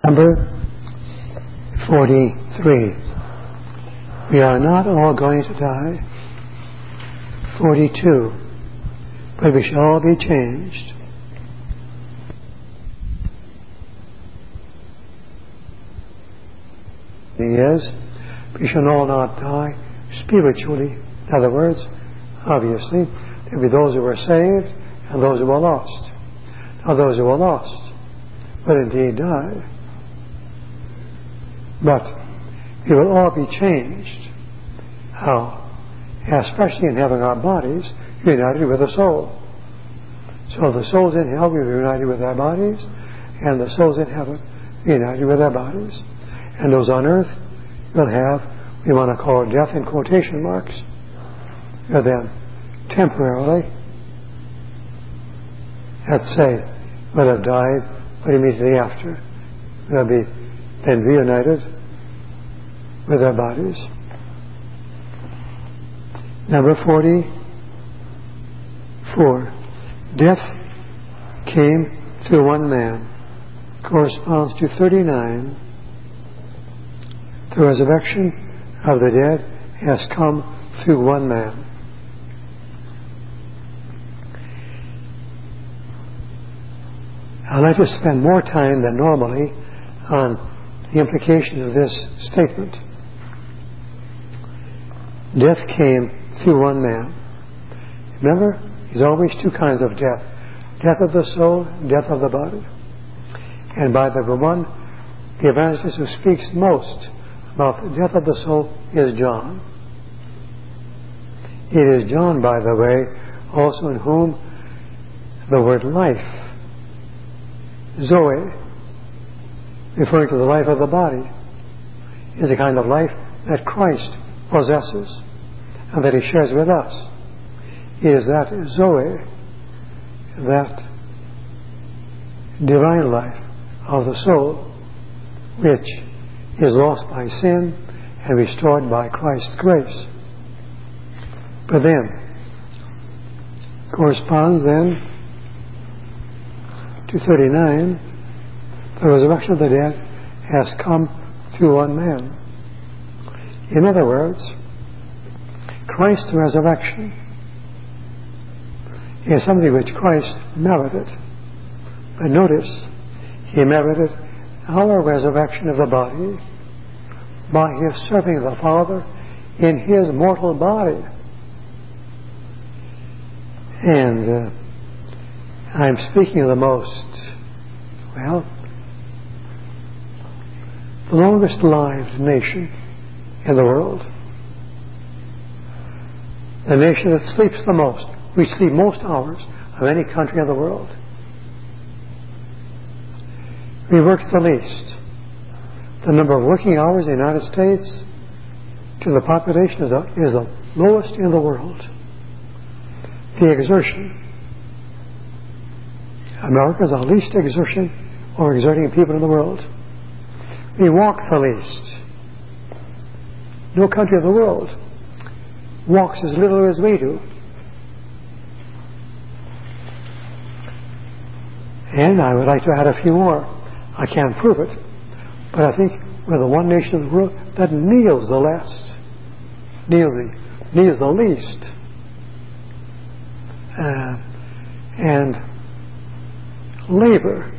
Number 43. We are not all going to die. 42. But we shall all be changed. Is, we shall all not die spiritually. In other words, obviously, there will be those who are saved and those who are lost. Now, those who are lost will indeed die. But we will all be changed. How? Especially in having our bodies united with the soul. So the souls in hell will be united with their bodies, and the souls in heaven united with their bodies. And those on earth will have, we want to call death in quotation marks, will then temporarily, let's say, will have died, but immediately after will be then reunited with their bodies. Number 44. Death came through one man. Corresponds to 39. The resurrection of the dead has come through one man. I'd like to spend more time than normally on the implication of this statement. Death came through one man. Remember, there's always two kinds of death. Death of the soul, death of the body. And by the one, the evangelist who speaks most about the death of the soul is John. It is John, by the way, also in whom the word life, Zoe, referring to the life of the body, is a kind of life that Christ possesses and that He shares with us. It is that Zoe, that divine life of the soul, which is lost by sin and restored by Christ's grace. But then, corresponds then to 39, the resurrection of the dead has come through one man. In other words, Christ's resurrection is something which Christ merited. But notice, He merited our resurrection of the body by His serving the Father in His mortal body. And I'm speaking of the longest lived nation in the world. The nation that sleeps the most. We sleep most hours of any country in the world. We work the least. The number of working hours in the United States to the population is the lowest in the world. The exertion. America is the least exertion or exerting people in the world. We walk the least. No country in the world walks as little as we do. And I would like to add a few more. I can't prove it, but I think we're the one nation in the world that kneels the least, kneels the least, and labor,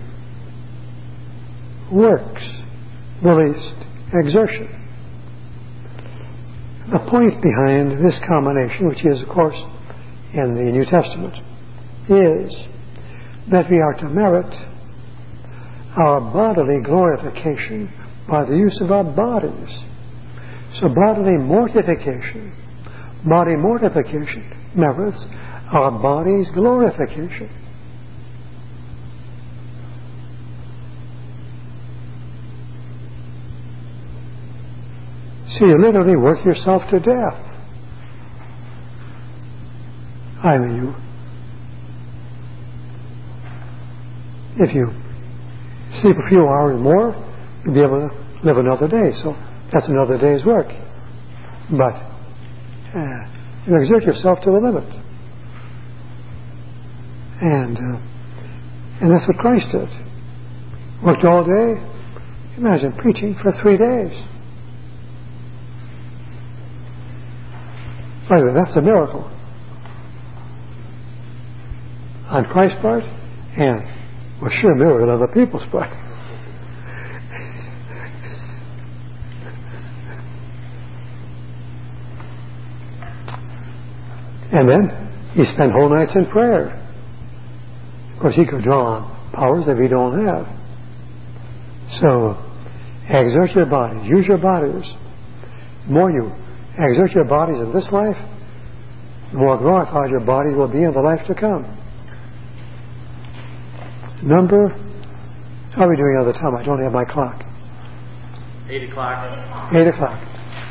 works the least exertion. The point behind this combination, which is, of course, in the New Testament, is that we are to merit our bodily glorification by the use of our bodies. So body mortification merits our body's glorification. So you literally work yourself to death. I mean, if you sleep a few hours more, you'll be able to live another day. So that's another day's work. But you exert yourself to the limit. And that's what Christ did. Worked all day, Imagine preaching for 3 days. By the way, that's a miracle on Christ's part, and was sure a miracle on the people's part. And then he spent whole nights in prayer. Of course, he could draw on powers that we don't have. So, exert your bodies. Use your bodies. The more you exert your bodies in this life, the more glorified your body will be in the life to come. How are we doing on the time? I don't have my clock. 8 o'clock. 8 o'clock.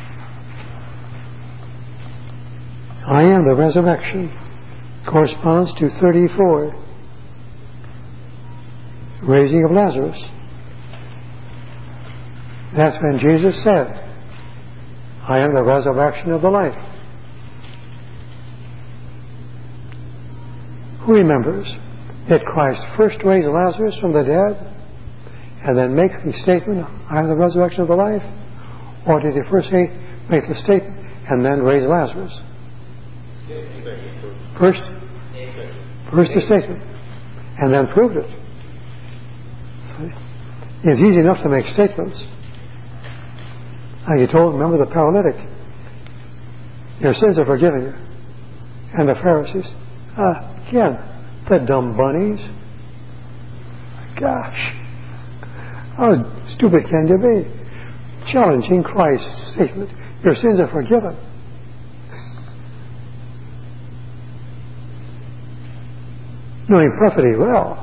I am the resurrection. Corresponds to 34. Raising of Lazarus. That's when Jesus said, I am the resurrection of the life. Who remembers? Did Christ first raise Lazarus from the dead and then make the statement, I am the resurrection of the life? Or did he first make the statement and then raise Lazarus? First the statement and then proved it. It's easy enough to make statements. Like he told, remember the paralytic, your sins are forgiven you. And the Pharisees, again, the dumb bunnies. Gosh, how stupid can you be? Challenging Christ's statement, your sins are forgiven. Knowing perfectly well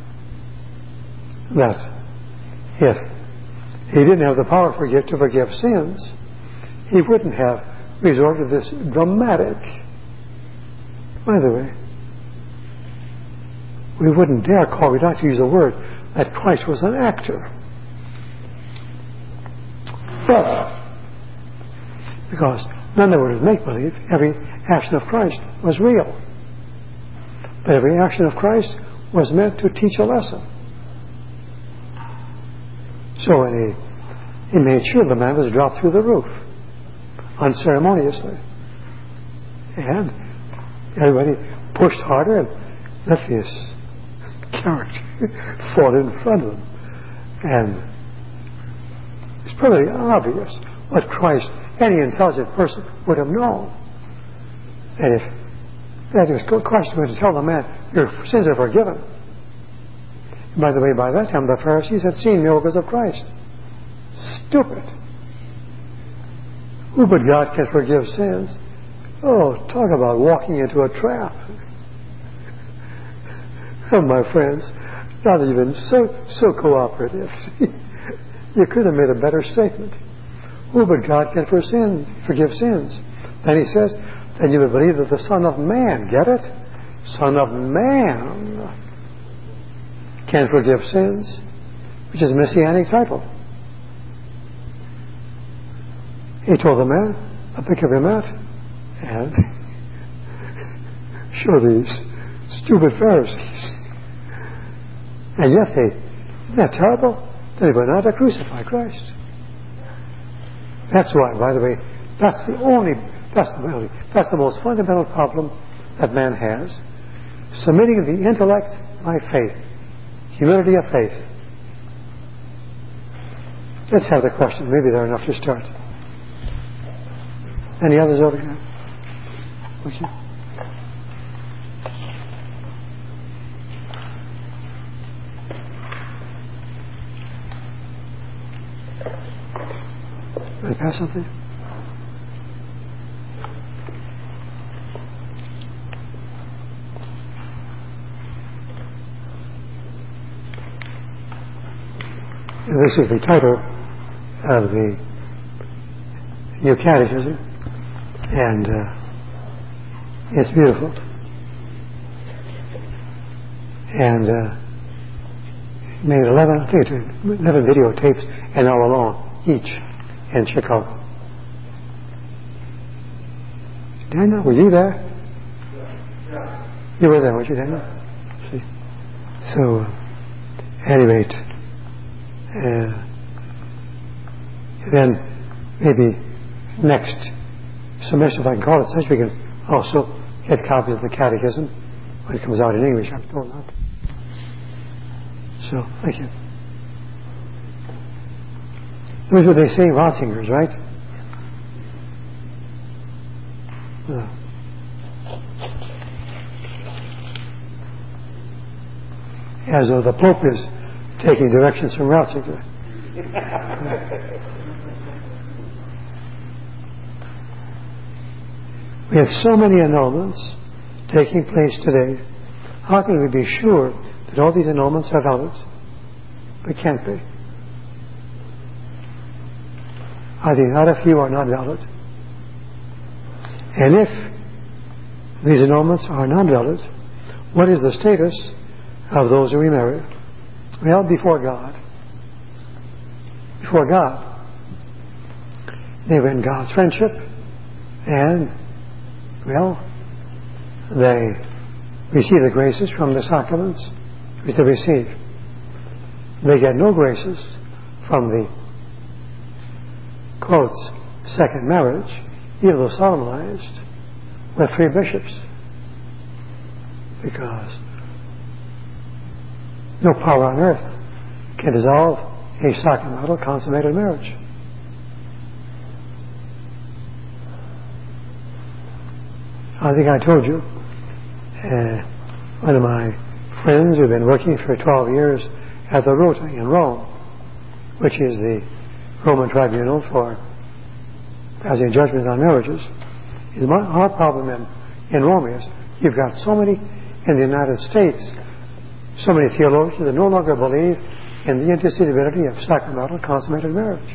that if he didn't have the power to forgive sins, he wouldn't have resorted to this dramatic. By the way, we wouldn't dare we'd like to use the word, that Christ was an actor. But, because none of it was make-believe, every action of Christ was real. But every action of Christ was meant to teach a lesson. So when he made sure the man was dropped through the roof, unceremoniously. And everybody pushed harder and let this character fall in front of them. And it's pretty obvious what Christ, any intelligent person, would have known. And if that is Christ was going to tell the man, your sins are forgiven. By the way, by that time the Pharisees had seen miracles of Christ. Stupid. Who but God can forgive sins? Oh, talk about walking into a trap. Oh, my friends, not even so cooperative. You could have made a better statement. Who but God can forgive sins? Then he says, then you will believe that the Son of Man, get it? Son of Man can forgive sins, which is a messianic title. He told the man, pick up your mat and show these stupid Pharisees. And yet isn't that terrible? They were not to crucify Christ. That's why, by the way, that's the most fundamental problem that man has. Submitting the intellect by faith. Humility of faith. Let's have the question. Maybe they're enough to start. Any others over here? Okay. Want to pass something? This is the title of the New Catechism, and it's beautiful. And made 11 videotapes, an hour long each, in Chicago. Daniel, were you there? Yeah. You were there, weren't you, Daniel? See. So, at any rate, Then maybe next semester, if I can call it such, we can also get copies of the Catechism when it comes out in English. I'm told that. So, thank you. Those are what they say, Ratzingers, right? As though the Pope is taking directions from Ratzinger. We have so many annulments taking place today. How can we be sure that all these annulments are valid? We can't be. I think not a few are not valid. And if these annulments are not valid, what is the status of those who remarry? Well, before God. Before God. They were in God's friendship, and, well, they receive the graces from the sacraments which they receive. They get no graces from the, quotes, second marriage, even though solemnized with 3 bishops, because no power on earth can dissolve a sacramental consummated marriage. I think I told you, one of my friends who'd been working for 12 years at the Rota in Rome, which is the Roman tribunal for passing judgments on marriages. Our problem in Rome is you've got so many in the United States, so many theologians that no longer believe in the indissolubility of sacramental consummated marriage.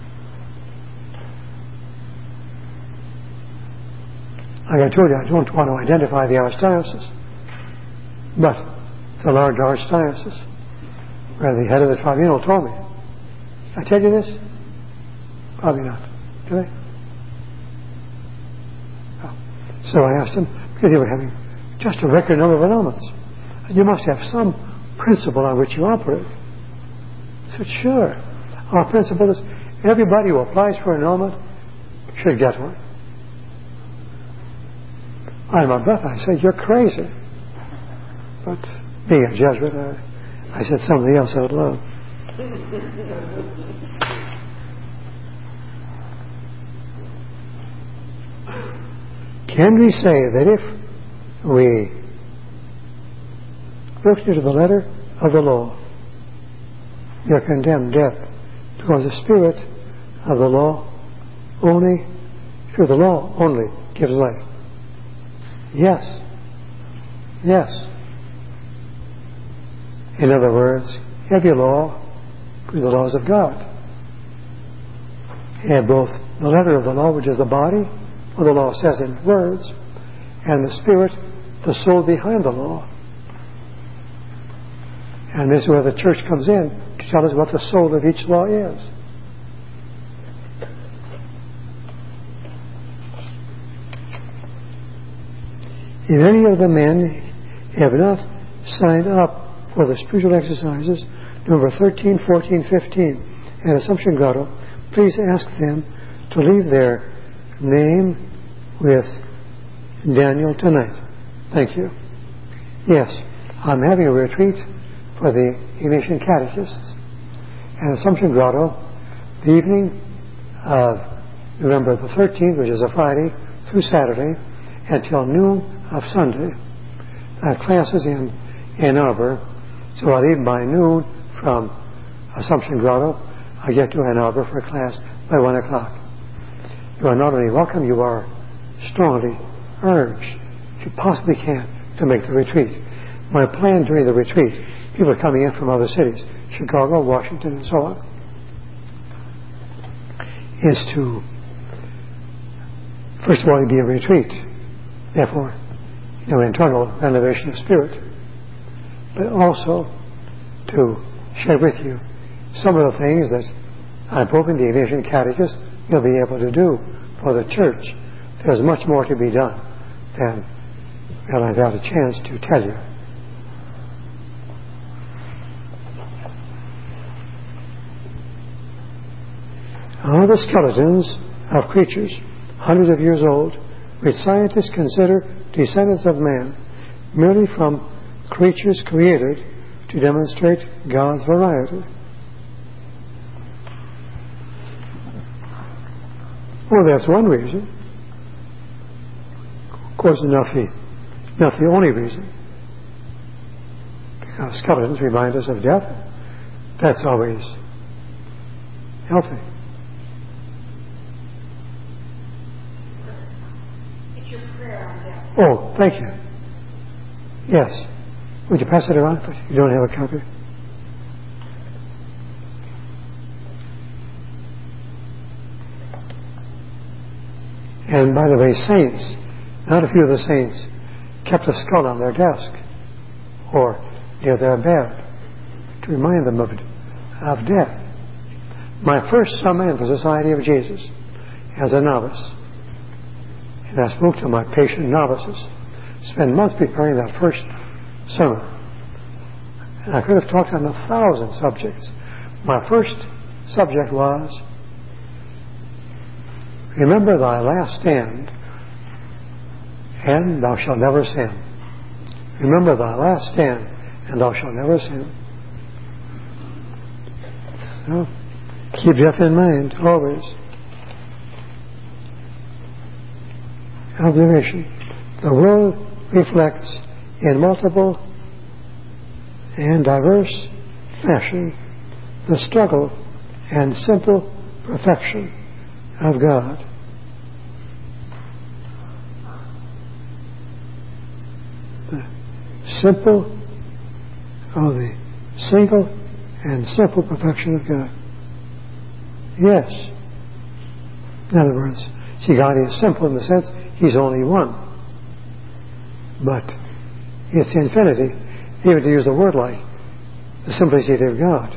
Like I told you, I don't want to identify the archdiocese, but the large archdiocese, where the head of the tribunal told me. Did I tell you this? Probably not. Did I? Oh. So I asked him, because they were having just a record number of annulments. You must have some principle on which you operate. I said, sure. Our principle is everybody who applies for an annulment should get one. On my breath, I said, you're crazy. But being a Jesuit, I said something else out loud. Can we say that if we looked into the letter of the law, you're condemned death, because the spirit of the law only, through the law only, gives life? Yes. Yes. In other words, every law is the laws of God. And both the letter of the law, which is the body, what the law says in words, and the spirit, the soul behind the law. And this is where the church comes in to tell us what the soul of each law is. If any of the men have not signed up for the spiritual exercises, number 13, 14, 15, at Assumption Grotto, please ask them to leave their name with Daniel tonight. Thank you. Yes, I'm having a retreat for the Ignatian Catechists at Assumption Grotto the evening of November the 13th, which is a Friday, through Saturday, until noon of Sunday. Classes in Ann Arbor, so I'll leave by noon from Assumption Grotto. I get to Ann Arbor for a class by 1 o'clock. You are not only welcome, you are strongly urged, if you possibly can, to make the retreat. My plan during the retreat, people are coming in from other cities, Chicago, Washington, and so on, is to, first of all, be a retreat, therefore, internal renovation of spirit, but also to share with you some of the things that I'm hoping the Ignatian Catechist will be able to do for the church. There's much more to be done than I've had a chance to tell you. All the skeletons of creatures hundreds of years old, which scientists consider descendants of man, merely from creatures created to demonstrate God's variety. Well, that's one reason. Of course, not the only reason. Because skeletons remind us of death. That's always healthy. It's your prayer on death. Oh, thank you. Yes. Would you pass it around? You don't have a copy. And by the way, saints, not a few of the saints, kept a skull on their desk or near their bed to remind them of death. My first sermon in the Society of Jesus as a novice, and I spoke to my patient novices, spent months preparing that first sermon. And I could have talked on 1,000 subjects. My first subject was, remember thy last stand, and thou shalt never sin. Remember thy last stand, and thou shalt never sin. So, keep death in mind, always. Observation. The world reflects in multiple and diverse fashion the struggle and simple perfection of God. The single and simple perfection of God. Yes. In other words, see, God is simple in the sense He's only one. But it's infinity, even to use a word like the simplicity of God.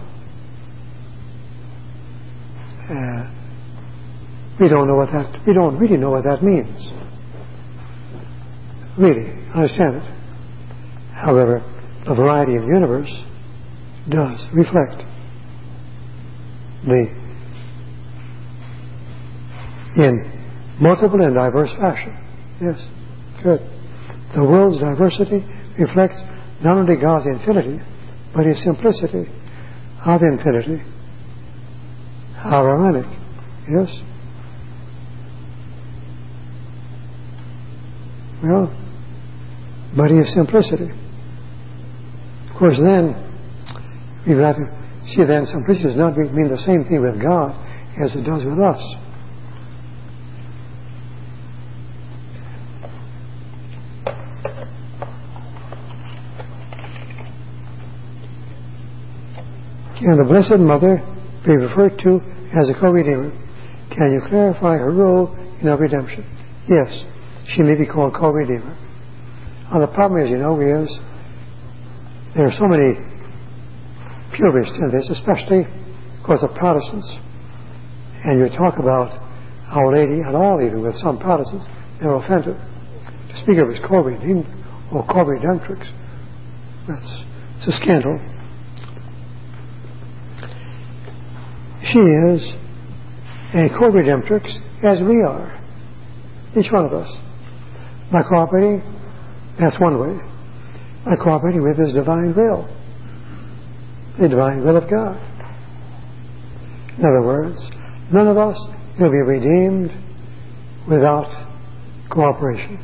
We don't really know what that means. Really, understand it. However, the variety of the universe does reflect in multiple and diverse fashion. Yes, good. The world's diversity reflects not only God's infinity, but His simplicity of infinity. How ironic. Yes? Well, but His simplicity. Of course, then, we've got to see then simplicity does not mean the same thing with God as it does with us. Can the Blessed Mother be referred to as a co-redeemer? Can you clarify her role in our redemption? Yes, she may be called co-redeemer. The problem, as you know, is there are so many purists in this, especially, of course, the Protestants. And you talk about Our Lady at all, even with some Protestants, they're offended. To speak of as co-redeemed or co-redemptrix, it's a scandal. She is a co-redemptrix as we are, each one of us. By cooperating, that's one way. By cooperating with His divine will, the divine will of God. In other words, none of us will be redeemed without cooperation.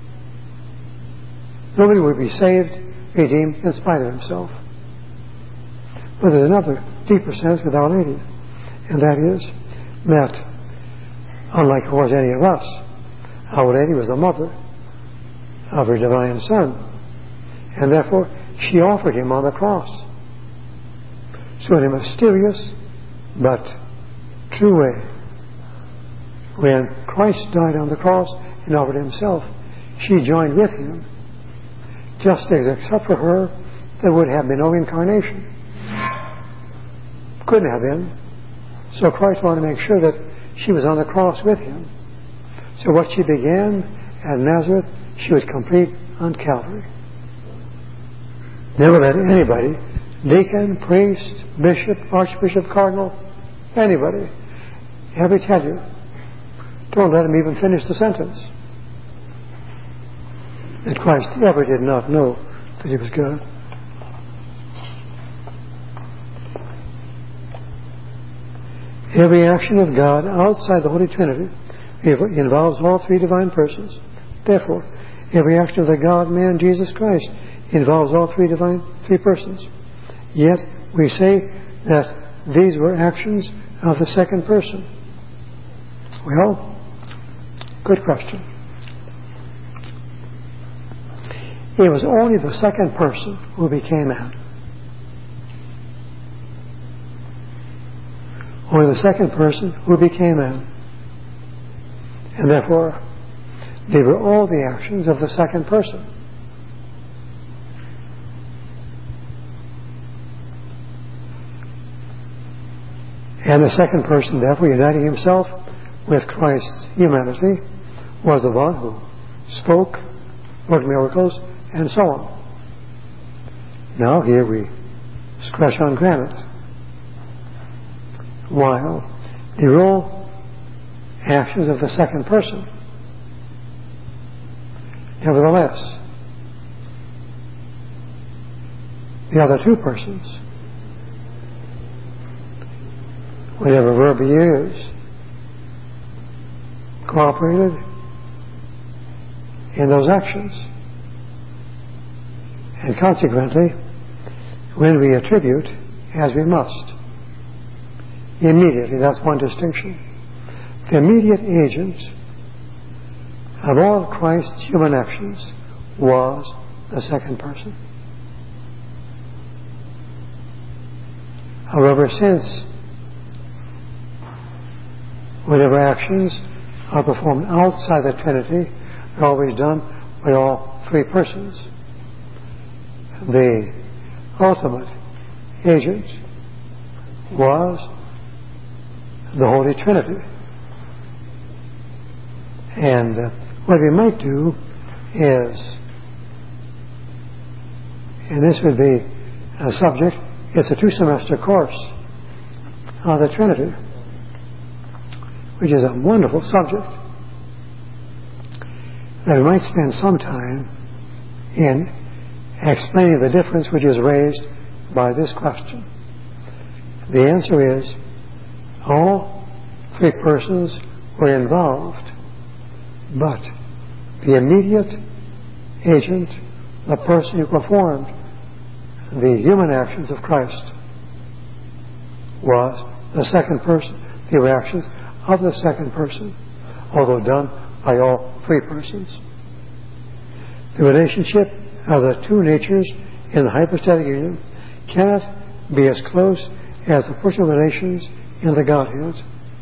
Nobody will be saved, redeemed in spite of himself. But there's another deeper sense with Our Lady. And that is that, unlike, of course, any of us, Our Lady was the mother of her divine Son. And therefore, she offered Him on the cross. So in a mysterious but true way, when Christ died on the cross and offered Himself, she joined with Him. Just as except for her, there would have been no incarnation. Couldn't have been. So Christ wanted to make sure that she was on the cross with Him. So what she began at Nazareth, she would complete on Calvary. Never let anybody, deacon, priest, bishop, archbishop, cardinal, anybody, ever tell you, don't let him even finish the sentence, that Christ ever did not know that he was God. Every action of God outside the Holy Trinity involves all three divine persons. Therefore, every action of the God-man Jesus Christ involves all three persons. Yet, we say that these were actions of the second person. Well, good question. It was only the second person who became man. Only the second person who became man. And therefore, they were all the actions of the second person. And the second person, therefore, uniting himself with Christ's humanity, was the one who spoke, worked miracles, and so on. Now here we scratch on granite. While they were all actions of the second person, nevertheless, the other two persons, whatever verb you use, cooperated in those actions. And consequently, when we attribute, as we must, immediately, that's one distinction, the immediate agent of all of Christ's human actions was the second person. However, since whatever actions are performed outside the Trinity are always done by all three persons, the ultimate agent was the Holy Trinity. And what we might do is, and this would be a subject, it's a 2-semester course on the Trinity, which is a wonderful subject, that we might spend some time in explaining the difference which is raised by this question. The answer is, all three persons were involved, but the immediate agent, the person who performed the human actions of Christ, was the second person. They were actions of the second person, although done by all three persons. The relationship of the two natures in the hypostatic union cannot be as close as the personal relations in the Godhead.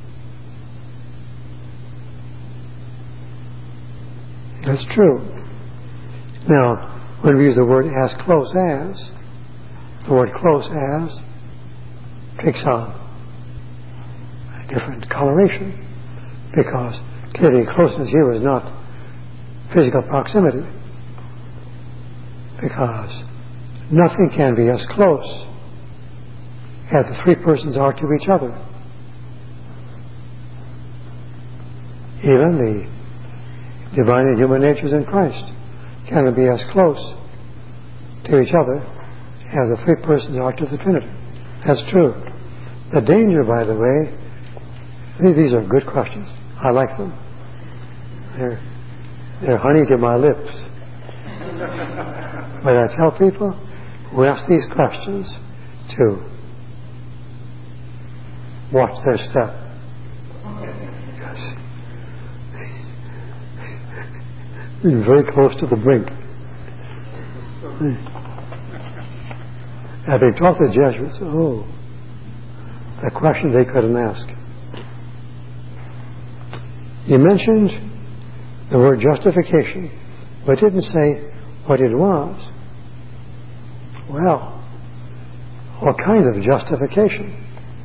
That's true. Now, when we use the word as close as, the word close as takes on a different coloration, because clearly closeness here is not physical proximity, because nothing can be as close as the three persons are to each other. Even the divine and human natures in Christ cannot be as close to each other as the three persons are to the Trinity. That's true. The danger, by the way, these are good questions. I like them. They're honey to my lips. But I tell people who ask these questions to watch their step. Yes. Being very close to the brink. And they taught the Jesuits, the question they couldn't ask. You mentioned the word justification, but didn't say what it was. Well, what kind of justification?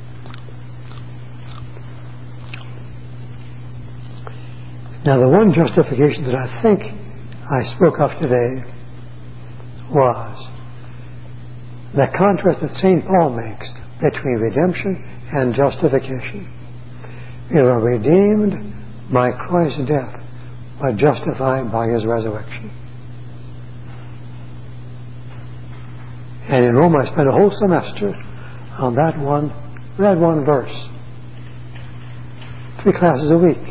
Now, the one justification that I think I spoke of today was the contrast that St. Paul makes between redemption and justification. We were redeemed by Christ's death, but justified by His resurrection. And in Rome I spent a whole semester on that one verse. 3 classes a week.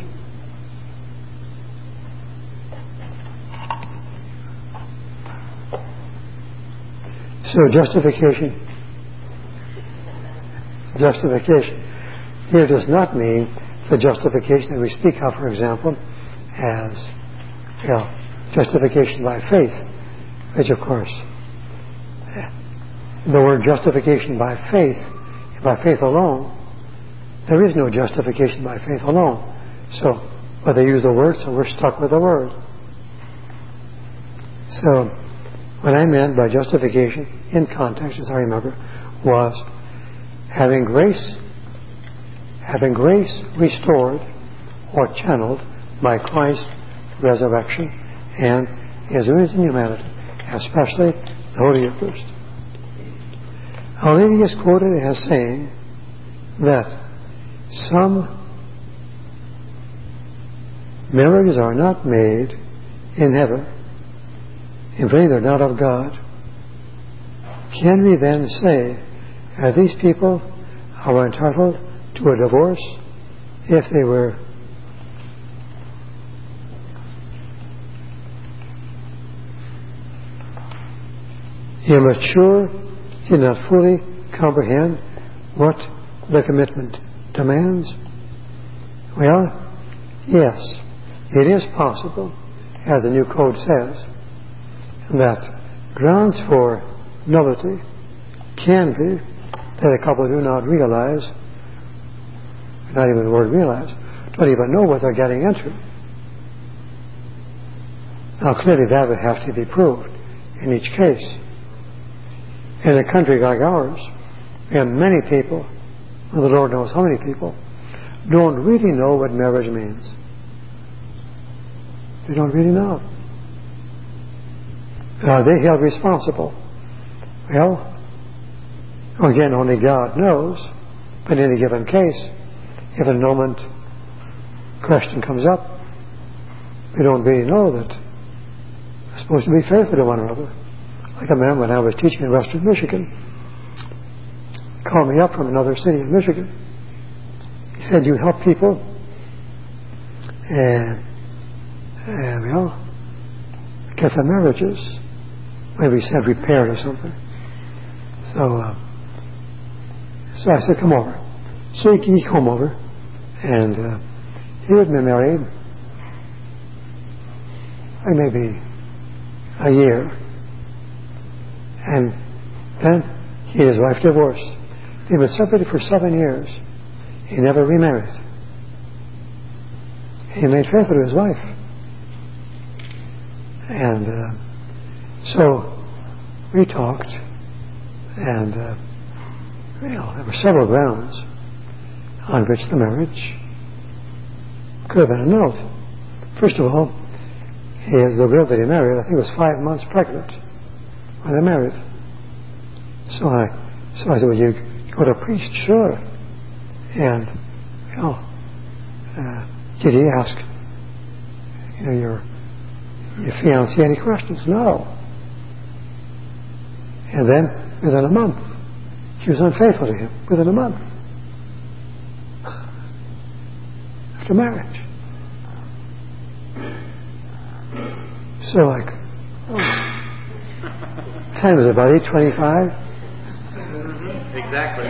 So justification here does not mean the justification that we speak of, for example, as justification by faith, which of course, the word justification by faith alone, there is no justification by faith alone. So, but they use the word, so we're stuck with the word. So, what I meant by justification, in context, as I remember, was having grace restored or channeled by Christ's resurrection and His risen humanity, especially the Holy Eucharist. Our Lady is quoted as saying that some marriages are not made in heaven. In fact, they're not of God. Can we then say that these people are entitled to a divorce if they were immature, did not fully comprehend what the commitment demands? Well, yes, it is possible, as the new code says, that grounds for nullity can be that a couple do not realize, not even the word realize, don't even know what they're getting into. Now clearly that would have to be proved in each case. In a country like ours, and many people, well, the Lord knows how many people, don't really know what marriage means. They don't really know. Are they held responsible? Well, again, only God knows. But in any given case, if an annulment question comes up, we don't really know that we're supposed to be faithful to one another. Like a man, when I was teaching in Western Michigan, called me up from another city in Michigan. He said, "You help people, and get their marriages." Maybe he said repaired or something. So I said, "Come over." So he came over, and he had been married maybe a year. And then he and his wife divorced. They were separated for 7 years. He never remarried. He made faithful to his wife. And so we talked, and there were several grounds on which the marriage could have been annulled. First of all, the girl that he married, I think, was 5 months pregnant when they married. So I said, "Well, you go to a priest?" "Sure." And did he ask your fiancé any questions? No. And then within a month, she was unfaithful to him. Within a month after marriage. So time was about 8:25. Exactly.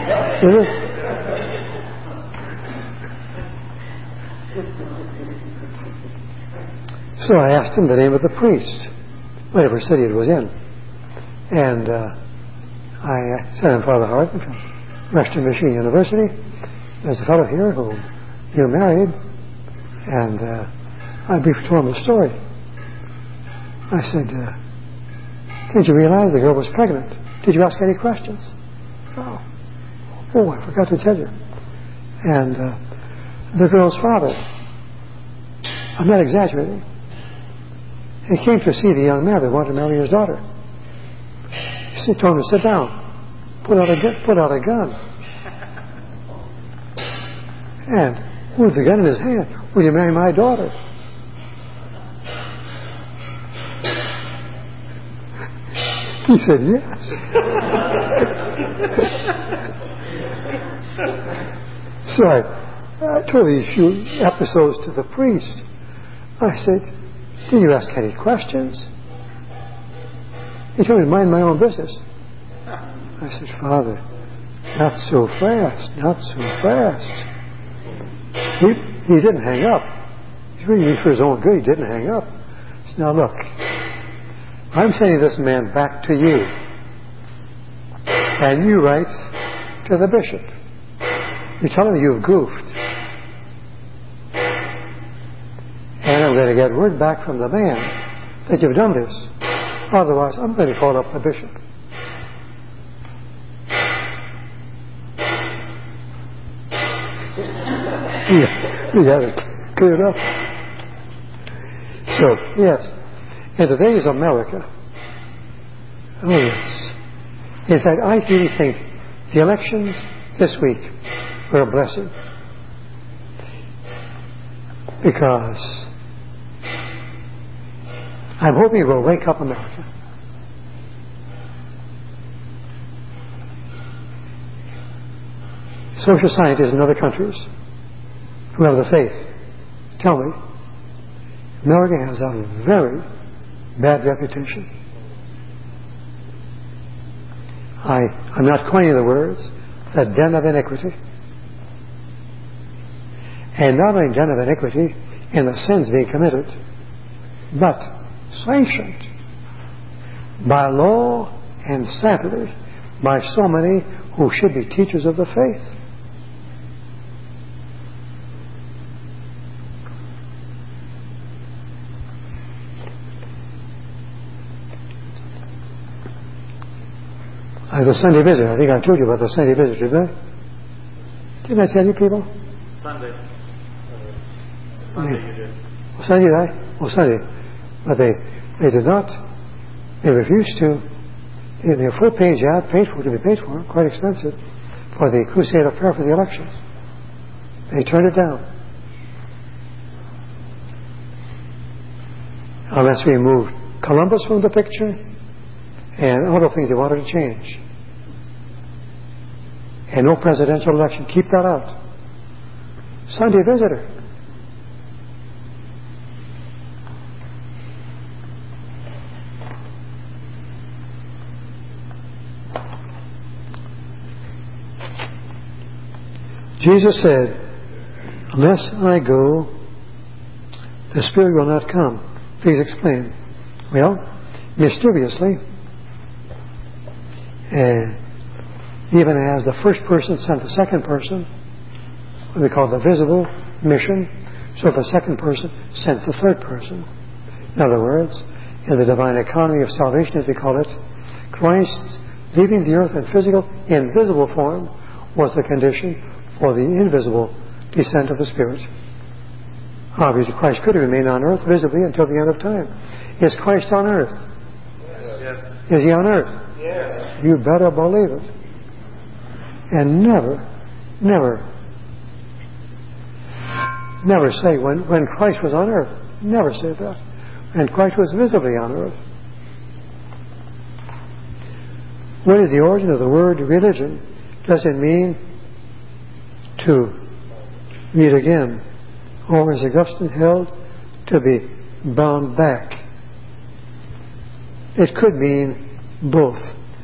So I asked him the name of the priest, whatever city it was in. And I said, "I'm Father Harden from Western Michigan University. There's a fellow here who you married." And I briefly told him the story. I said, "Did you realize the girl was pregnant? Did you ask any questions?" Oh, I forgot to tell you. And the girl's father, I'm not exaggerating, he came to see the young man that wanted to marry his daughter. He told him to sit down, put out a gun. And with the gun in his hand, will you marry my daughter? He said, yes. So I told these few episodes to the priest. I said, did you ask any questions? He told me to mind my own business. I said, Father, not so fast, not so fast. He didn't hang up. He's really for his own good. He didn't hang up. He said, now look, I'm sending this man back to you. And you write to the bishop. You tell him you've goofed. And I'm going to get word back from the man that you've done this. Otherwise, I'm going to call up the bishop. We got it cleared up. So, yes, in today's America, oh yes. In fact, I really think the elections this week were a blessing. Because I'm hoping it will wake up America. Social scientists in other countries who have the faith tell me America has a very bad reputation. I'm not coining the words, the den of iniquity. And not only den of iniquity in the sins being committed, but sanctioned by law and sadly by so many who should be teachers of the faith. I have a Sunday visit. I think I told you about the Sunday visit, didn't I? Didn't I tell you people? Sunday you did. Sunday, right? Oh, Sunday. But they did not. They refused to. Their full page ad, paid for, to be paid for, quite expensive, for the crusade of prayer for the elections. They turned it down. Unless we moved Columbus from the picture and other things they wanted to change. And no presidential election. Keep that out. Sunday visitor. Jesus said, unless I go, the Spirit will not come. Please explain. Well, mysteriously, even as the first person sent the second person, what we call the visible mission, so the second person sent the third person. In other words, in the divine economy of salvation, as we call it, Christ leaving the earth in physical, invisible form was the condition for the invisible descent of the Spirit. Obviously, Christ could have remained on earth visibly until the end of time. Is Christ on earth? Yes. Is He on earth? Yes. You better believe it. And never say when Christ was on earth. Never say that. And Christ was visibly on earth. What is the origin of the word religion? Does it mean to meet again? Or as Augustine held, to be bound back? It could mean both.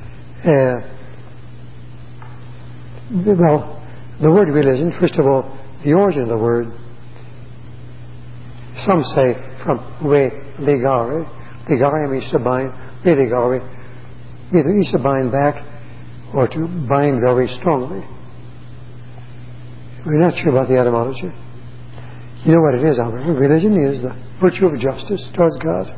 Well, the word religion, first of all, the origin of the word, some say from legare. Legare means to bind, religare, either is to bind back or to bind very strongly. We're not sure about the etymology. You know what it is, however. Religion is the virtue of justice towards God.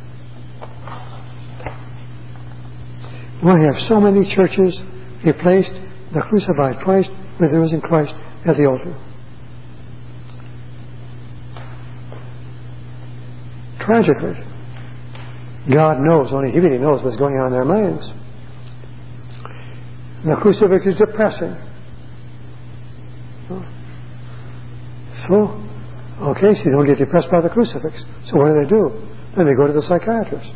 Why have so many churches replaced the crucified Christ with the risen Christ at the altar? Tragically, God knows, only He really knows what's going on in their minds. The crucifix is depressing. So, okay, so you don't get depressed by the crucifix. So what do? Then they go to the psychiatrist.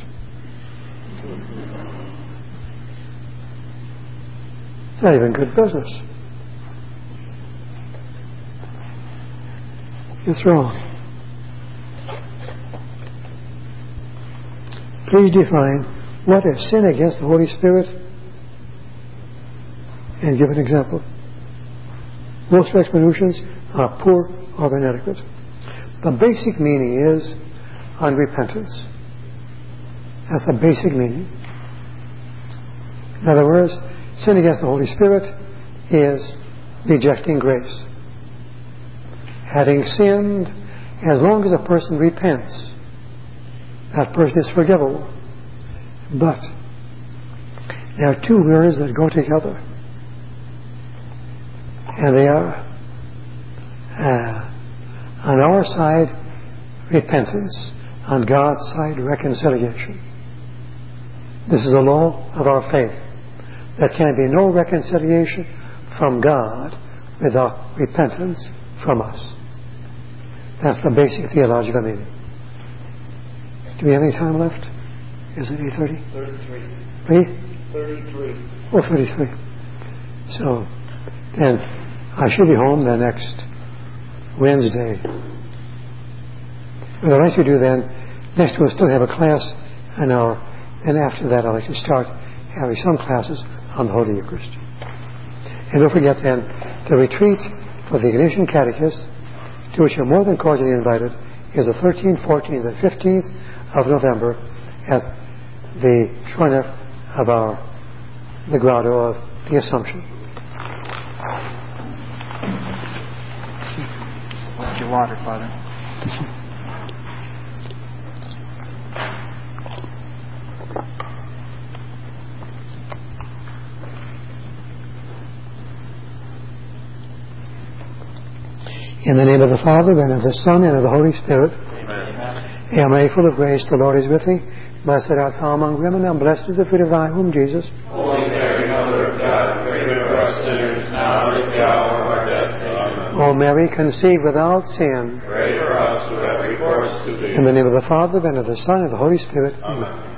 It's not even good business. It's wrong. Please define what is sin against the Holy Spirit and give an example. Most explanations are poor or inadequate. The basic meaning is unrepentance. That's the basic meaning. In other words, sin against the Holy Spirit is rejecting grace. Having sinned, as long as a person repents, that person is forgivable. But there are two words that go together. And they are, on our side, repentance. On God's side, reconciliation. This is the law of our faith. There can be no reconciliation from God without repentance from us. That's the basic theological meaning. Do we have any time left? Is it 8:30? 33. 33. Oh, 33. So, then I should be home the next Wednesday. What I'd like to do then, next we'll still have a class an hour, and after that I'd like to start having some classes on the Holy Eucharist. And don't forget then, the retreat for the Ignatian Catechist, to which you're more than cordially invited, is the 13th, 14th, and 15th of November at the shrine of the Grotto of the Assumption. What's your water, Father? In the name of the Father, and of the Son, and of the Holy Spirit. Amen. Hail Mary, full of grace, the Lord is with thee. Blessed art thou among women, and blessed is the fruit of thy womb, Jesus. Holy Mary, Mother of God, pray for us sinners, now and at the hour of our death. Amen. O Mary, conceived without sin. Pray for us who have recourse to thee. In the name of the Father, and of the Son, and of the Holy Spirit. Amen.